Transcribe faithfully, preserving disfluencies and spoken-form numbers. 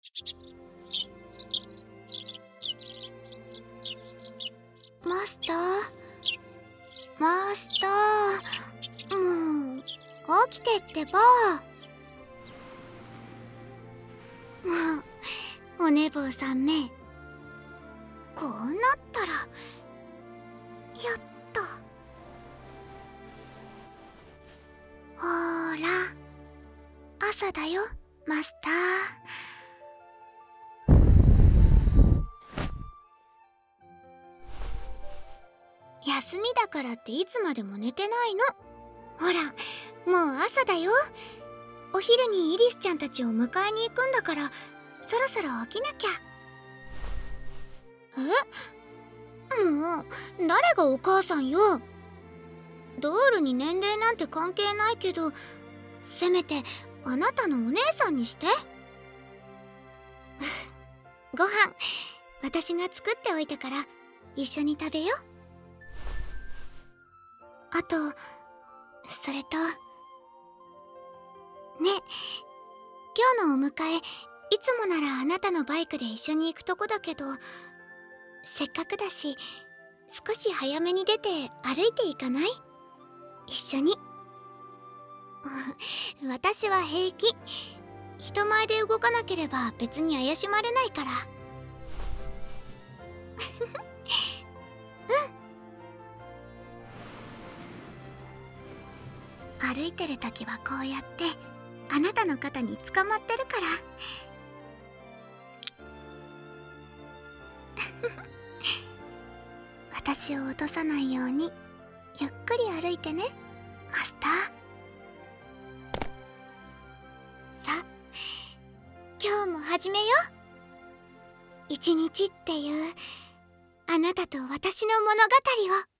マスターマスター、もう起きてってば。もうお寝坊さんめ、こうなったらやっと。ほーら、朝だよマスター。休みだからっていつまでも寝てないの。ほら、もう朝だよ。お昼にイリスちゃんたちを迎えに行くんだから、そろそろ起きなきゃ。え？もう誰がお母さんよ。ドールに年齢なんて関係ないけど、せめてあなたのお姉さんにして。ご飯私が作っておいたから一緒に食べよ。あとそれとね、今日のお迎え、いつもならあなたのバイクで一緒に行くとこだけど、せっかくだし少し早めに出て歩いていかない？一緒に。私は平気。人前で動かなければ別に怪しまれないから。うん。歩いてる時はこうやってあなたの肩に捕まってるから。私を落とさないようにゆっくり歩いてねマスター。さあ、今日も始めよう。一日っていうあなたと私の物語を。